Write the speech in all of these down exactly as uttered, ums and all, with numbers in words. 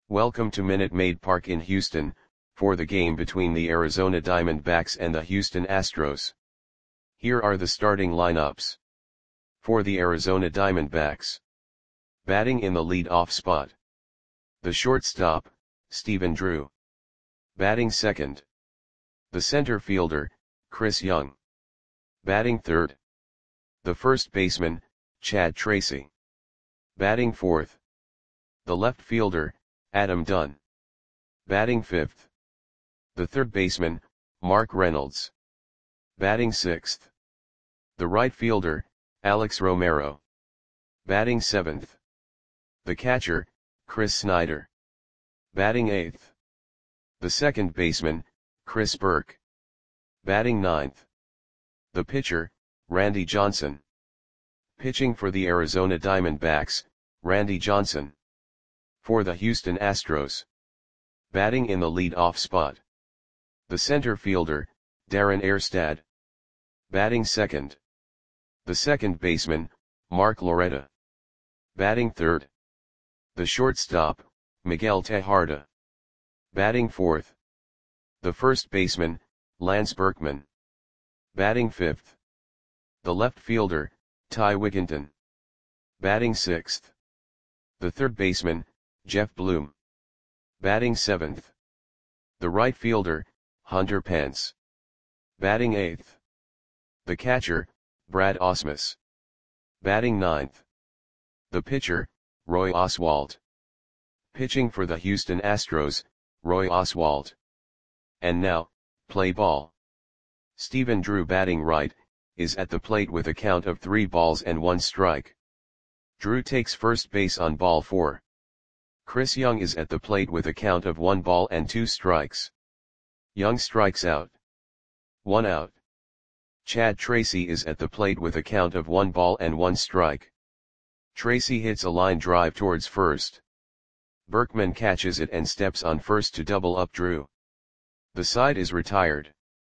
Welcome to Minute Maid Park in Houston, for the game between the Arizona Diamondbacks and the Houston Astros. Here are the starting lineups. For the Arizona Diamondbacks. Batting in the lead-off spot. The shortstop, Stephen Drew. Batting second. The center fielder, Chris Young. Batting third. The first baseman, Chad Tracy. Batting fourth. The left fielder, Adam Dunn. Batting fifth. The third baseman, Mark Reynolds. Batting sixth. The right fielder, Alex Romero. Batting seventh. The catcher, Chris Snyder. Batting eighth. The second baseman, Chris Burke. Batting ninth. The pitcher, Randy Johnson. Pitching for the Arizona Diamondbacks, Randy Johnson. For the Houston Astros. Batting in the lead-off spot. The center fielder, Darren Erstad. Batting second. The second baseman, Mark Loretta. Batting third. The shortstop, Miguel Tejada. Batting fourth. The first baseman, Lance Berkman. Batting fifth. The left fielder, Ty Wigginton. Batting sixth. The third baseman, Jeff Bloom. Batting seventh. The right fielder, Hunter Pence. Batting eighth. The catcher, Brad Ausmus. Batting ninth. The pitcher, Roy Oswalt. Pitching for the Houston Astros, Roy Oswalt. And now, play ball. Stephen Drew batting right, is at the plate with a count of three balls and one strike. Drew takes first base on ball four. Chris Young is at the plate with a count of one ball and two strikes. Young strikes out. One out. Chad Tracy is at the plate with a count of one ball and one strike. Tracy hits a line drive towards first. Berkman catches it and steps on first to double up Drew. The side is retired.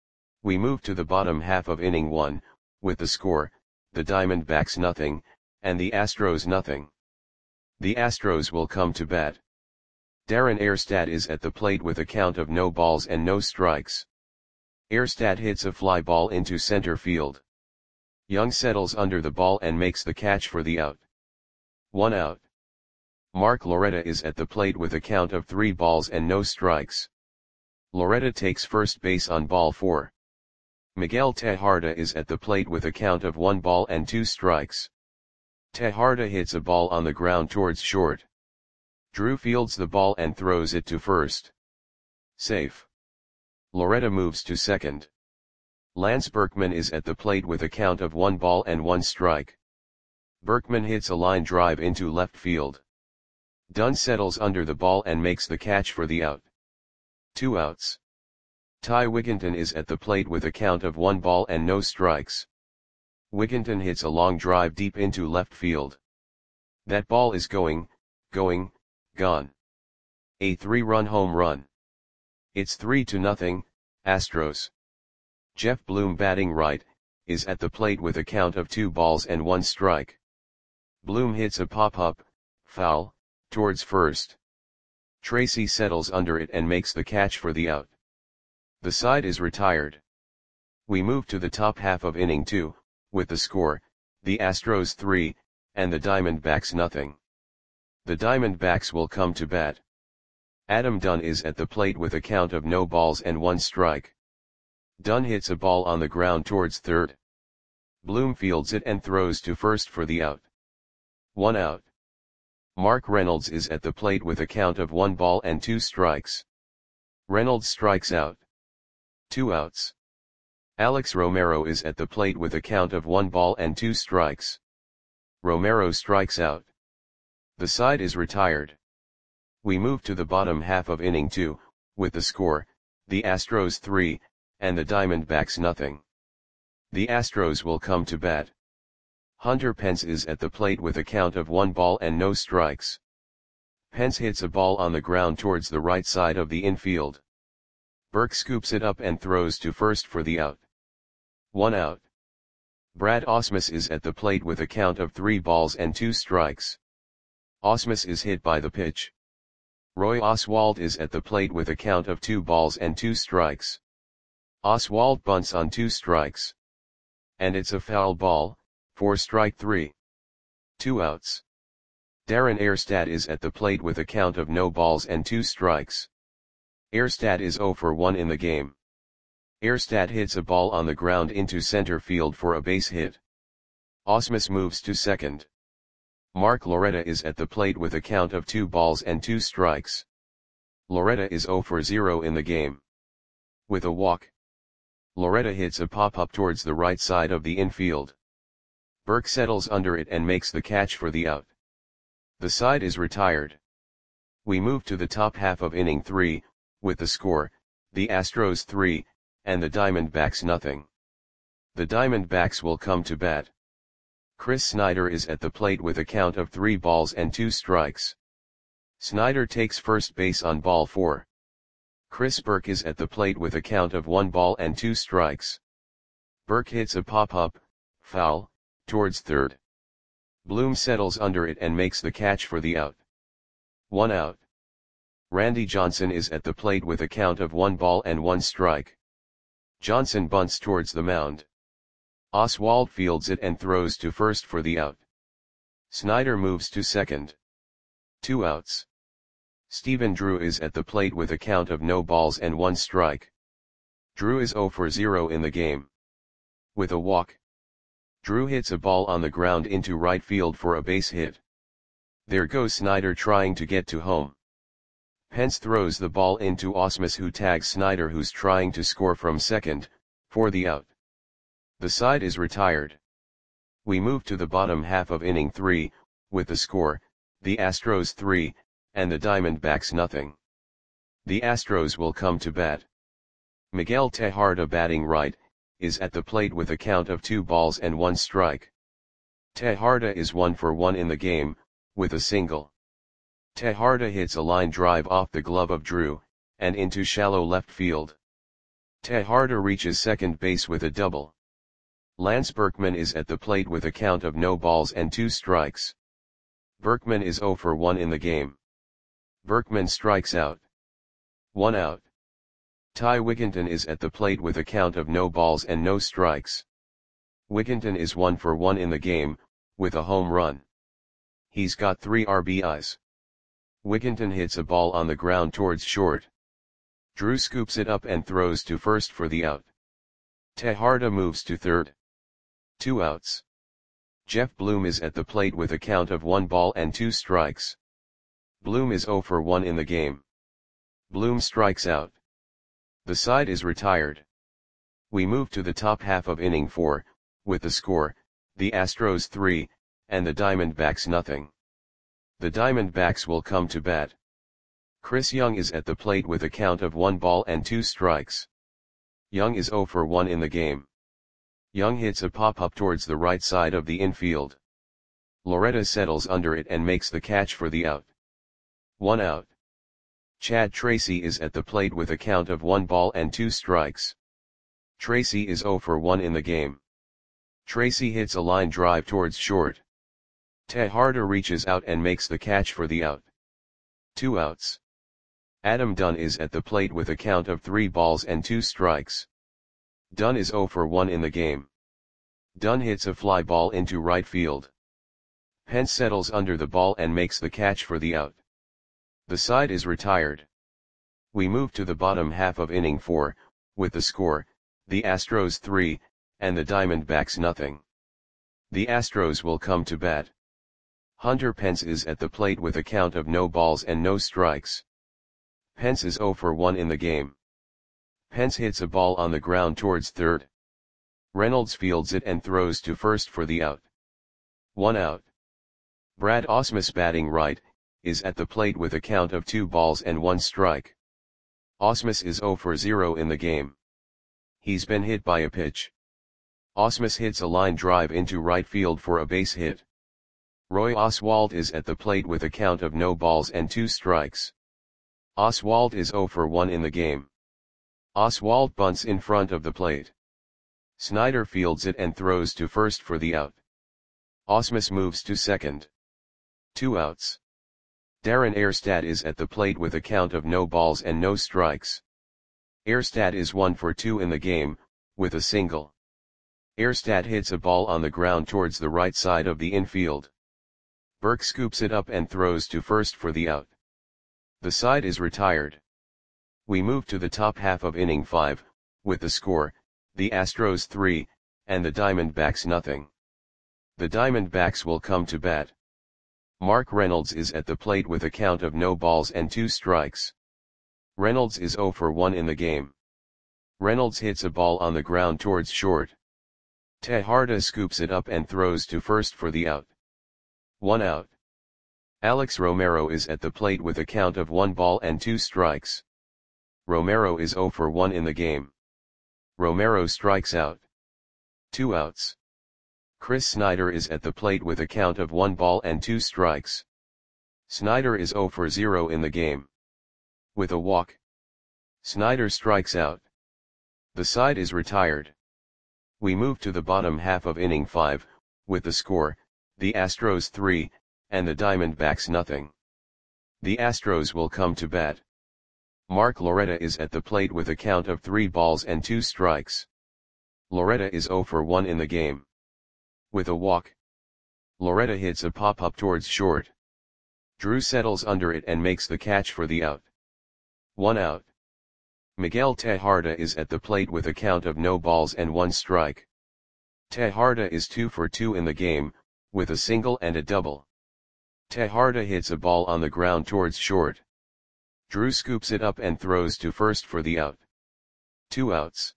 We move to the bottom half of inning one, with the score, the Diamondbacks nothing, and the Astros nothing. The Astros will come to bat. Darren Erstad is at the plate with a count of no balls and no strikes. Erstad hits a fly ball into center field. Young settles under the ball and makes the catch for the out. One out. Mark Loretta is at the plate with a count of three balls and no strikes. Loretta takes first base on ball four. Miguel Tejada is at the plate with a count of one ball and two strikes. Tejada hits a ball on the ground towards short. Drew fields the ball and throws it to first. Safe. Loretta moves to second. Lance Berkman is at the plate with a count of one ball and one strike. Berkman hits a line drive into left field. Dunn settles under the ball and makes the catch for the out. Two outs. Ty Wigginton is at the plate with a count of one ball and no strikes. Wigginton hits a long drive deep into left field. That ball is going, going, gone. A three-run home run. It's three to nothing, Astros. Jeff Bloom batting right, is at the plate with a count of two balls and one strike. Bloom hits a pop-up, foul, towards first. Tracy settles under it and makes the catch for the out. The side is retired. We move to the top half of inning two, with the score, the Astros three, and the Diamondbacks nothing. The Diamondbacks will come to bat. Adam Dunn is at the plate with a count of no balls and one strike. Dunn hits a ball on the ground towards third. Bloom fields it and throws to first for the out. One out. Mark Reynolds is at the plate with a count of one ball and two strikes. Reynolds strikes out. Two outs. Alex Romero is at the plate with a count of one ball and two strikes. Romero strikes out. The side is retired. We move to the bottom half of inning two, with the score, the Astros three, and the Diamondbacks nothing. The Astros will come to bat. Hunter Pence is at the plate with a count of one ball and no strikes. Pence hits a ball on the ground towards the right side of the infield. Burke scoops it up and throws to first for the out. One out. Brad Ausmus is at the plate with a count of three balls and two strikes. Ausmus is hit by the pitch. Roy Oswalt is at the plate with a count of two balls and two strikes. Oswalt bunts on two strikes. And it's a foul ball, for strike three. Two outs. Darren Erstad is at the plate with a count of no balls and two strikes. Erstad is zero for one in the game. Erstad hits a ball on the ground into center field for a base hit. Ausmus moves to second. Mark Loretta is at the plate with a count of two balls and two strikes. Loretta is zero for zero in the game. With a walk, Loretta hits a pop-up towards the right side of the infield. Burke settles under it and makes the catch for the out. The side is retired. We move to the top half of inning three, with the score, the Astros three, and the Diamondbacks nothing. The Diamondbacks will come to bat. Chris Snyder is at the plate with a count of three balls and two strikes. Snyder takes first base on ball four. Chris Burke is at the plate with a count of one ball and two strikes. Burke hits a pop-up, foul, towards third. Bloom settles under it and makes the catch for the out. One out. Randy Johnson is at the plate with a count of one ball and one strike. Johnson bunts towards the mound. Oswalt fields it and throws to first for the out. Snyder moves to second. Two outs. Stephen Drew is at the plate with a count of no balls and one strike. Drew is zero for zero in the game. With a walk, Drew hits a ball on the ground into right field for a base hit. There goes Snyder trying to get to home. Pence throws the ball into Ausmus, who tags Snyder, who's trying to score from second, for the out. The side is retired. We move to the bottom half of inning three, with the score, the Astros three, and the Diamondbacks nothing. The Astros will come to bat. Miguel Tejada, batting right, is at the plate with a count of two balls and one strike. Tejada is one for one in the game, with a single. Tejada hits a line drive off the glove of Drew, and into shallow left field. Tejada reaches second base with a double. Lance Berkman is at the plate with a count of no balls and two strikes. Berkman is zero for one in the game. Berkman strikes out. One out. Ty Wigginton is at the plate with a count of no balls and no strikes. Wigginton is one for one in the game, with a home run. He's got three R B Is. Wigginton hits a ball on the ground towards short. Drew scoops it up and throws to first for the out. Tejada moves to third. Two outs. Jeff Bloom is at the plate with a count of one ball and two strikes. Bloom is zero for one in the game. Bloom strikes out. The side is retired. We move to the top half of inning four, with the score, the Astros three, and the Diamondbacks nothing. The Diamondbacks will come to bat. Chris Young is at the plate with a count of one ball and two strikes. Young is zero for one in the game. Young hits a pop-up towards the right side of the infield. Loretta settles under it and makes the catch for the out. One out. Chad Tracy is at the plate with a count of one ball and two strikes. Tracy is zero for one in the game. Tracy hits a line drive towards short. Tejada reaches out and makes the catch for the out. Two outs. Adam Dunn is at the plate with a count of three balls and two strikes. Dunn is zero for one in the game. Dunn hits a fly ball into right field. Pence settles under the ball and makes the catch for the out. The side is retired. We move to the bottom half of inning four, with the score, the Astros three, and the Diamondbacks nothing. The Astros will come to bat. Hunter Pence is at the plate with a count of no balls and no strikes. Pence is zero for one in the game. Pence hits a ball on the ground towards third. Reynolds fields it and throws to first for the out. One out. Brad Ausmus, batting right, is at the plate with a count of two balls and one strike. Ausmus is zero for zero in the game. He's been hit by a pitch. Ausmus hits a line drive into right field for a base hit. Roy Oswalt is at the plate with a count of no balls and two strikes. Oswalt is zero for one in the game. Oswalt bunts in front of the plate. Snyder fields it and throws to first for the out. Ausmus moves to second. Two outs. Darren Erstad is at the plate with a count of no balls and no strikes. Erstad is one for two in the game, with a single. Erstad hits a ball on the ground towards the right side of the infield. Burke scoops it up and throws to first for the out. The side is retired. We move to the top half of inning five, with the score, the Astros three, and the Diamondbacks nothing. The Diamondbacks will come to bat. Mark Reynolds is at the plate with a count of no balls and two strikes. Reynolds is oh for one in the game. Reynolds hits a ball on the ground towards short. Tejada scoops it up and throws to first for the out. One out. Alex Romero is at the plate with a count of one ball and two strikes. Romero is oh for one in the game. Romero strikes out. Two outs. Chris Snyder is at the plate with a count of one ball and two strikes. Snyder is oh for zero in the game. With a walk, Snyder strikes out. The side is retired. We move to the bottom half of inning five, with the score, the Astros three, and the Diamondbacks nothing. The Astros will come to bat. Mark Loretta is at the plate with a count of three balls and two strikes. Loretta is oh for one in the game. With a walk, Loretta hits a pop-up towards short. Drew settles under it and makes the catch for the out. One out. Miguel Tejada is at the plate with a count of no balls and one strike. Tejada is two for two in the game, with a single and a double. Tejada hits a ball on the ground towards short. Drew scoops it up and throws to first for the out. Two outs.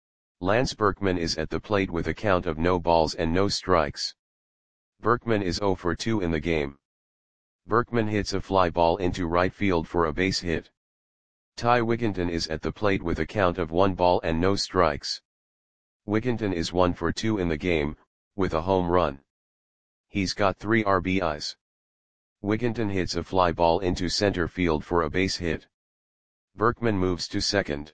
Lance Berkman is at the plate with a count of no balls and no strikes. Berkman is oh for two in the game. Berkman hits a fly ball into right field for a base hit. Ty Wigginton is at the plate with a count of one ball and no strikes. Wigginton is one for two in the game, with a home run. He's got three R B Is. Wigginton hits a fly ball into center field for a base hit. Berkman moves to second.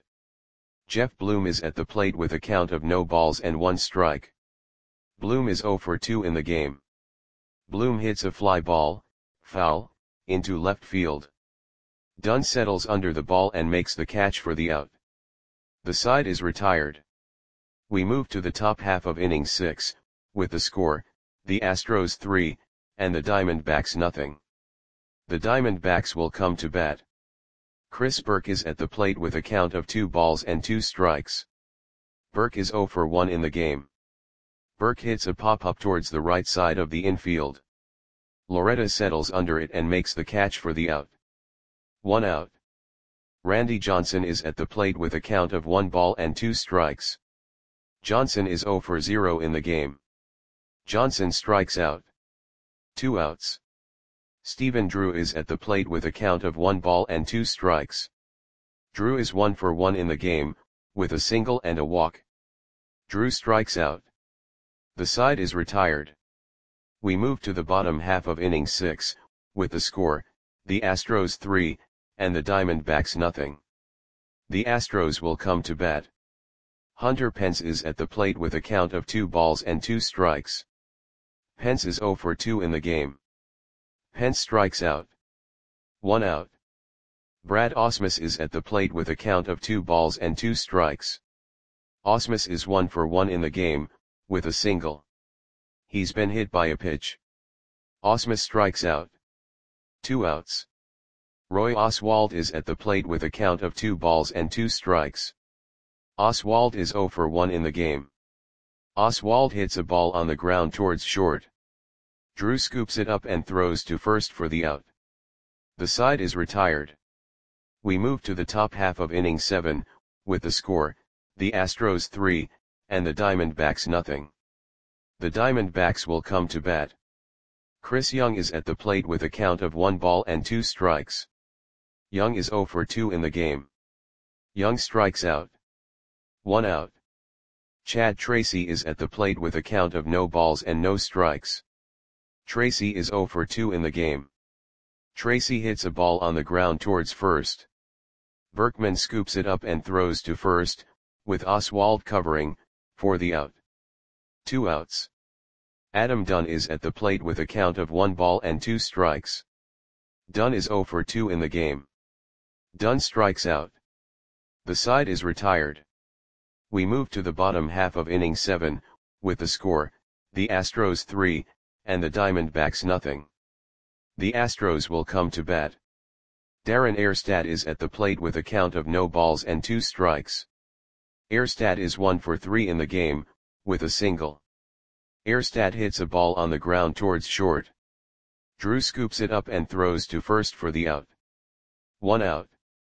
Jeff Bloom is at the plate with a count of no balls and one strike. Bloom is oh for two in the game. Bloom hits a fly ball, foul, into left field. Dunn settles under the ball and makes the catch for the out. The side is retired. We move to the top half of inning six, with the score, the Astros three, and the Diamondbacks nothing. The Diamondbacks will come to bat. Chris Burke is at the plate with a count of two balls and two strikes. Burke is oh for one in the game. Burke hits a pop-up towards the right side of the infield. Loretta settles under it and makes the catch for the out. One out. Randy Johnson is at the plate with a count of one ball and two strikes. Johnson is oh for zero in the game. Johnson strikes out. Two outs. Stephen Drew is at the plate with a count of one ball and two strikes. Drew is one for one in the game, with a single and a walk. Drew strikes out. The side is retired. We move to the bottom half of inning six, with the score, the Astros three, and the Diamondbacks nothing. The Astros will come to bat. Hunter Pence is at the plate with a count of two balls and two strikes. Pence is oh for two in the game. Pence strikes out. One out. Brad Ausmus is at the plate with a count of two balls and two strikes. Ausmus is one for one in the game, with a single. He's been hit by a pitch. Ausmus strikes out. Two outs. Roy Oswalt is at the plate with a count of two balls and two strikes. Oswalt is oh for one in the game. Oswalt hits a ball on the ground towards short. Drew scoops it up and throws to first for the out. The side is retired. We move to the top half of inning seven, with the score, the Astros three, and the Diamondbacks nothing. The Diamondbacks will come to bat. Chris Young is at the plate with a count of one ball and two strikes. Young is oh for two in the game. Young strikes out. One out. Chad Tracy is at the plate with a count of no balls and no strikes. Tracy is oh for two in the game. Tracy hits a ball on the ground towards first. Berkman scoops it up and throws to first, with Oswalt covering, for the out. Two outs. Adam Dunn is at the plate with a count of one ball and two strikes. Dunn is zero for two in the game. Dunn strikes out. The side is retired. We move to the bottom half of inning seven, with the score, the Astros three, and the Diamondbacks nothing. The Astros will come to bat. Darren Erstad is at the plate with a count of no balls and two strikes. Erstad is one for three in the game, with a single. Erstad hits a ball on the ground towards short. Drew scoops it up and throws to first for the out. One out.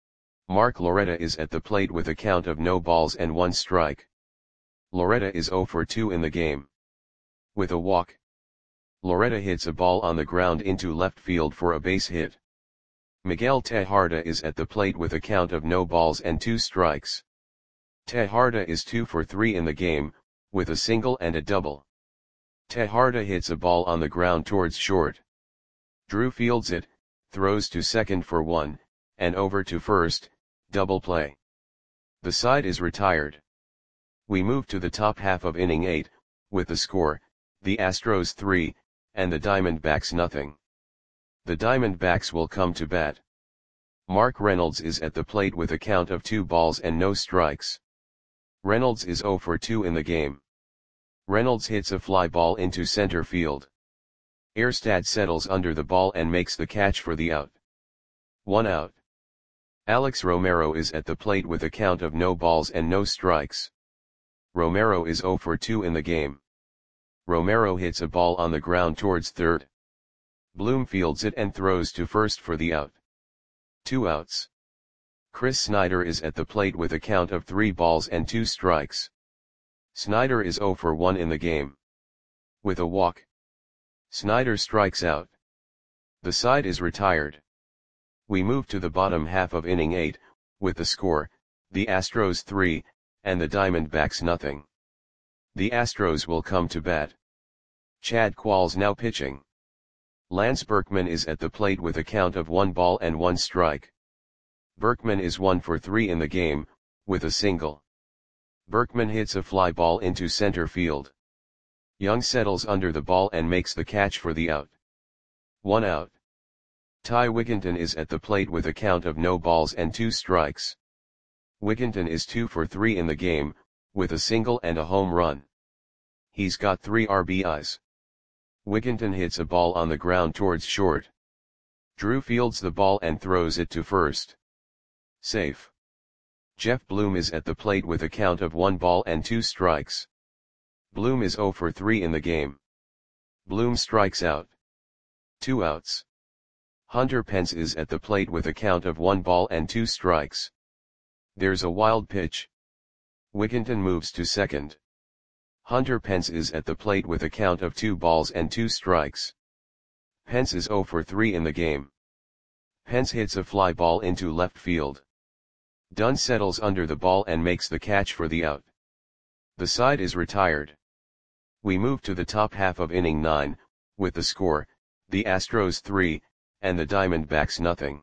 Mark Loretta is at the plate with a count of no balls and one strike. Loretta is zero for two in the game. With a walk, Loretta hits a ball on the ground into left field for a base hit. Miguel Tejada is at the plate with a count of no balls and two strikes. Tejada is two for three in the game, with a single and a double. Tejada hits a ball on the ground towards short. Drew fields it, throws to second for one, and over to first, double play. The side is retired. We move to the top half of inning eight, with the score, the Astros three, and the Diamondbacks nothing. The Diamondbacks will come to bat. Mark Reynolds is at the plate with a count of two balls and no strikes. Reynolds is zero for two in the game. Reynolds hits a fly ball into center field. Erstad settles under the ball and makes the catch for the out. One out. Alex Romero is at the plate with a count of no balls and no strikes. Romero is zero for two in the game. Romero hits a ball on the ground towards third. Bloom fields it and throws to first for the out. Two outs. Chris Snyder is at the plate with a count of three balls and two strikes. Snyder is zero for one in the game. With a walk, Snyder strikes out. The side is retired. We move to the bottom half of inning eight, with the score, the Astros three, and the Diamondbacks nothing. The Astros will come to bat. Chad Qualls now pitching. Lance Berkman is at the plate with a count of one ball and one strike. Berkman is one for three in the game, with a single. Berkman hits a fly ball into center field. Young settles under the ball and makes the catch for the out. One out. Ty Wigginton is at the plate with a count of no balls and two strikes. Wigginton is two for three in the game, with a single and a home run. He's got three R B Is. Wigginton hits a ball on the ground towards short. Drew fields the ball and throws it to first. Safe. Jeff Bloom is at the plate with a count of one ball and two strikes. Bloom is zero for three in the game. Bloom strikes out. Two outs. Hunter Pence is at the plate with a count of one ball and two strikes. There's a wild pitch. Wigginton moves to second. Hunter Pence is at the plate with a count of two balls and two strikes. Pence is zero for three in the game. Pence hits a fly ball into left field. Dunn settles under the ball and makes the catch for the out. The side is retired. We move to the top half of inning nine, with the score, the Astros three, and the Diamondbacks nothing.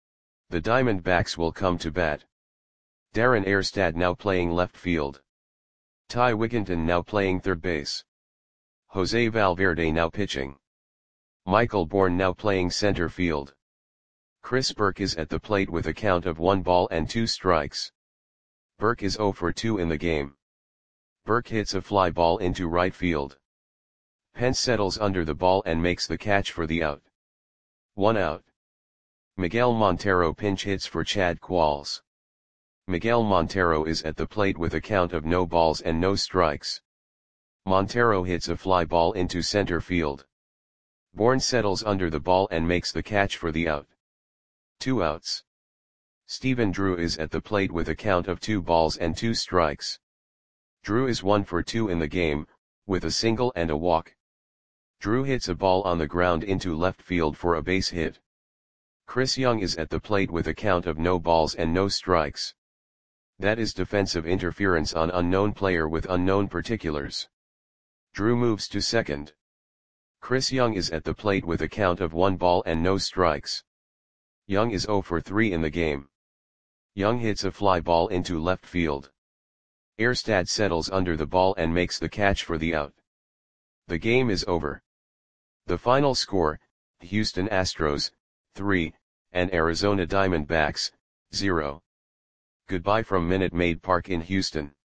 The Diamondbacks will come to bat. Darren Erstad now playing left field. Ty Wigginton now playing third base. Jose Valverde now pitching. Michael Bourne now playing center field. Chris Burke is at the plate with a count of one ball and two strikes. Burke is zero for two in the game. Burke hits a fly ball into right field. Pence settles under the ball and makes the catch for the out. One out. Miguel Montero pinch hits for Chad Qualls. Miguel Montero is at the plate with a count of no balls and no strikes. Montero hits a fly ball into center field. Bourne settles under the ball and makes the catch for the out. Two outs. Stephen Drew is at the plate with a count of two balls and two strikes. Drew is one for two in the game, with a single and a walk. Drew hits a ball on the ground into left field for a base hit. Chris Young is at the plate with a count of no balls and no strikes. That is defensive interference on unknown player with unknown particulars. Drew moves to second. Chris Young is at the plate with a count of one ball and no strikes. Young is zero for three in the game. Young hits a fly ball into left field. Erstad settles under the ball and makes the catch for the out. The game is over. The final score, Houston Astros, three, and Arizona Diamondbacks, zero. Goodbye from Minute Maid Park in Houston.